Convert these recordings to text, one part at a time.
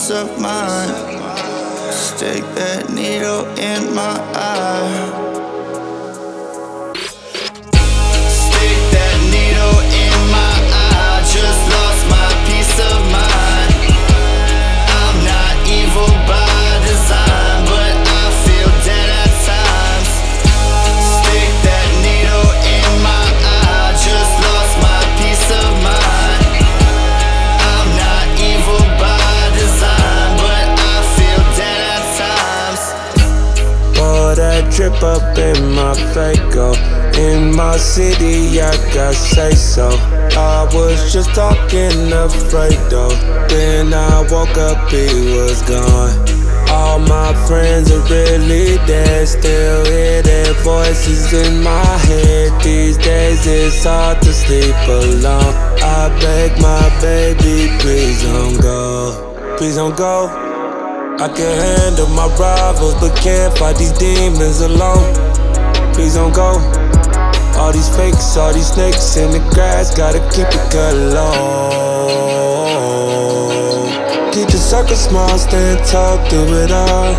peace of mind. Stick that needle in my eye. Stick that needle in my eye. Just lost my peace of mind. I'm not evil by design, but I feel dead at times. Stick that needle in my eye. Just lost my peace of mind. I'm not evil by design, but I feel dead at times. Pour that drip up in my Fago. In my city, I got say so. I was just talking to Fredo. Then I woke up, he was gone. All my friends are really dead. Still hear their voices in my head. These days it's hard to sleep alone. I beg my baby, please don't go. Please don't go. I can handle my rivals, but can't fight these demons alone. Please don't go. All these fakes, all these snakes in the grass, gotta keep it cut low. Keep the circle small, stand tall through it all.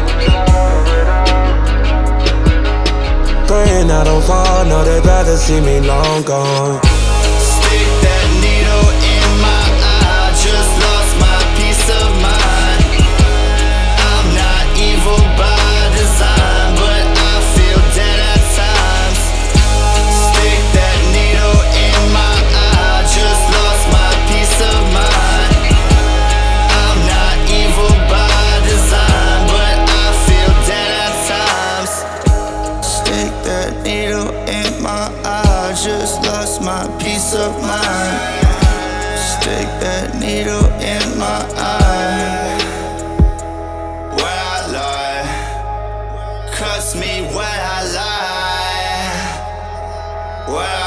Praying I don't fall, know they'd rather see me long gone. Stick that needle in my eye. Just lost my peace of mind. I'm not evil by design, but I feel dead at times. Stick that needle in my eye. Just lost my peace of mind. I'm not evil by design, but I feel dead at times. Stick that needle in my eye. Just lost my peace of mind. Stick that needle in my eye. Where I lie, cuss me when I lie. Where